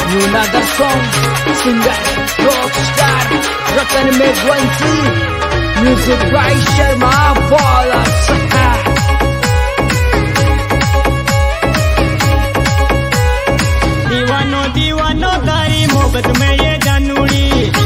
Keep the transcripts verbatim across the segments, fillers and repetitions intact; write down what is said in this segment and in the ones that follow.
Another song, singer, rockstar, Ratan Megwanti, music by Sharma Bala Saka. दीवानो दीवानो तारी मोहब्बत में ये जानूड़ी,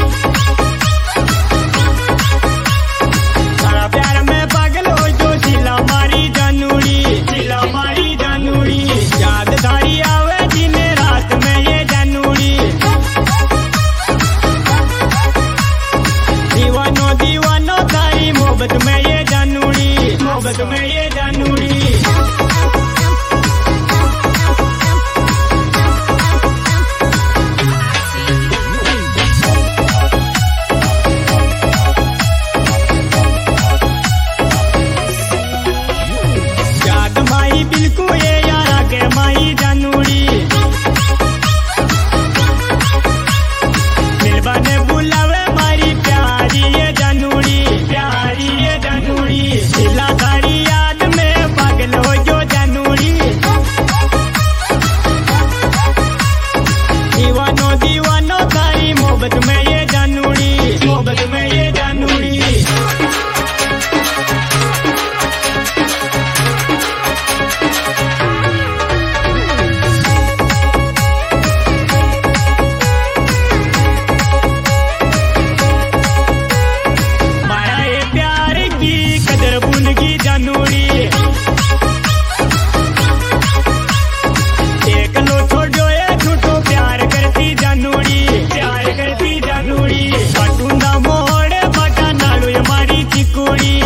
सारा प्यार में पागल हो जो दिला मारी जानूड़ी, दिला मारी जानूड़ी, याद तारी आवे दिन रात में ये जानूड़ी। दीवानो दीवानो तारी मोहब्बत में ये जानूड़ी, मोहब्बत में ये जानूड़ी। बिल्कुल ये यारा के माई जानूड़ी, मिलवा ने बुलावे मारी प्यारी ये जानूड़ी, प्यारी ये जानूड़ी, दिला तारी याद में पागल हो जो जानूड़ी। दीवानो दीवानो तारी मोहब्बत में ये जानूड़ी, मोहब्बत में ये जानूड़ी। एक लो छोड़ो ये झूठो प्यार करती जानूड़ी, प्यार करती जानूड़ी। बटूंदा मोड़े बटा नालू हमारी चिकुड़ी।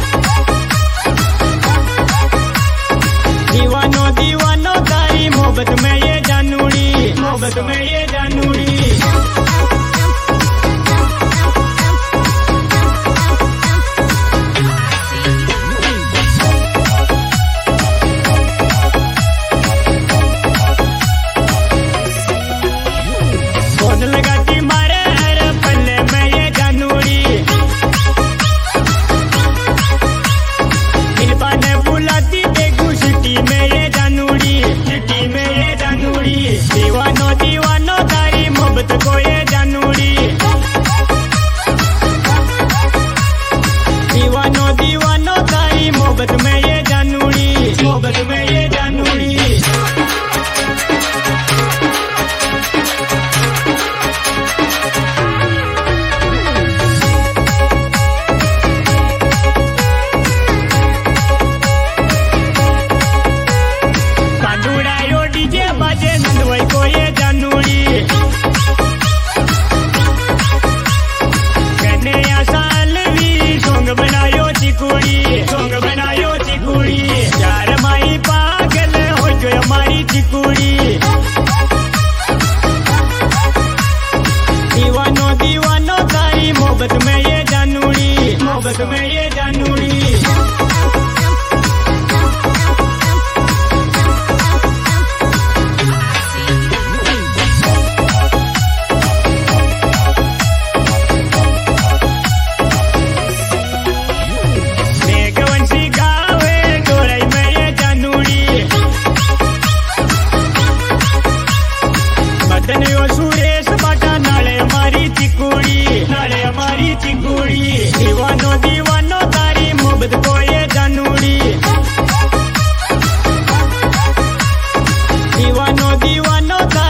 दीवानो दीवानो तारी मोहब्बत में ये जानूड़ी, मोहब्बत में ये जानूड़ी। लगाती मारे हर पल्ले में ये जानूड़ी, मिलवा ने बुलाती बेगू सिटी में ये जानूड़ी, सिटी में ये जानूड़ी। दीवानो दीवानो तारी मोहब्बत को ये जानूड़ी। दीवानो दीवानो तारी मोहब्बत में ये जानूड़ी, मोहब्बत में ये जानूड़ी। को ये जानूड़ी, कहने या साल भी सोंग बनायो चिकुड़ी, सोंग बनायो चिकुड़ी। यार माई पागल हो जो हमारी चिकुड़ी। दीवानो दीवानो तारी मोहब्बत में ये जानूड़ी, मोहब्बत में ये जानूड़ी। सुरेश बाटा नाले हमारी चिकुड़ी, नाले हमारी चिकुड़ी। दीवानो दीवानो तारी मोहब्बत को ये जानूड़ी। दीवानो दीवानो तारी